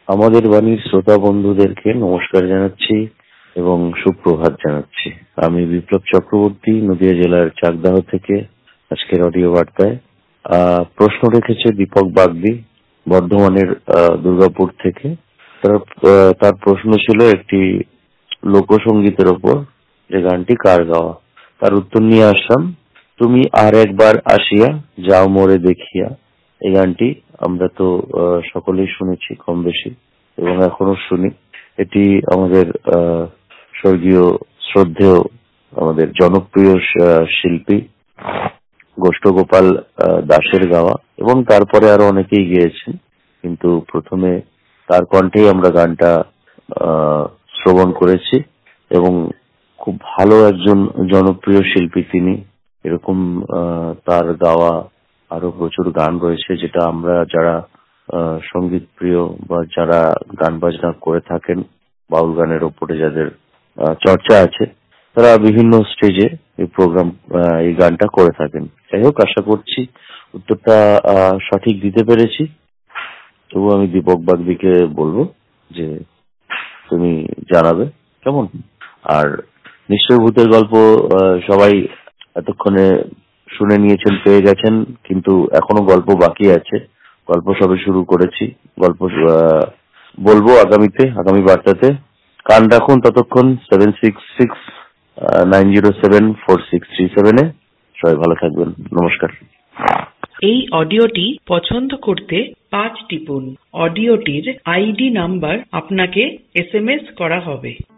আমাদের বাণীর শ্রোতা বন্ধুদেরকে নমস্কার জানাচ্ছি এবং সুপ্রভাত জানাচ্ছি। আমি বিপ্লব চক্রবর্তী, নদিয়া জেলার চাকদাহ থেকে আজকের অডিও বার্তায়। প্রশ্ন রেখেছে দীপক বাগদি, বর্ধমানের দুর্গাপুর থেকে। তার প্রশ্ন ছিল একটি লোকসঙ্গীতের ওপর, যে গানটি কার গাওয়া। তার উত্তর নিয়ে আসলাম, তুমি আর একবার আসিয়া যাও মোরে দেখিয়া। এই গানটি আমরা তো সকলেই শুনেছি কম বেশি, এবং এখনো শুনি। এটি আমাদের স্বর্গীয় শ্রদ্ধেয় আমাদের জনপ্রিয় শিল্পী গোষ্ঠগোপাল দাসের গাওয়া, এবং তারপরে আরো অনেকেই গেয়েছেন, কিন্তু প্রথমে তার কণ্ঠেই আমরা গানটা শ্রবণ করেছি। এবং খুব ভালো একজন জনপ্রিয় শিল্পী তিনি। এরকম তার গাওয়া আরো প্রচুর গান রয়েছে, যেটা আমরা যারা সঙ্গীত প্রিয় বা যারা গান বাজনা করে থাকেন, বাউল গানের ওপরে যাদের চর্চা আছে, তারা বিভিন্ন স্টেজে এই গানটা করে থাকেন। যাই হোক, আশা করছি উত্তরটা সঠিক দিতে পেরেছি। তবু আমি দীপক বাগদিকে বলবো যে তুমি জানাবে কেমন। আর নিশ্চয় ভূতের গল্প সবাই এতক্ষণে শুনে নিয়েছেন, পেয়ে গেছেন, কিন্তু এখনো গল্প বাকি আছে। গল্প সবে শুরু করেছি, গল্প বলবো আগামী বার্তাতে। কান রাখুন ততক্ষণ 7669074637-এ। সবাই ভালো থাকবেন, নমস্কার। এই অডিওটি পছন্দ করতে 5 টিপুন। অডিওটির আইডি নাম্বার আপনাকে SMS করা হবে।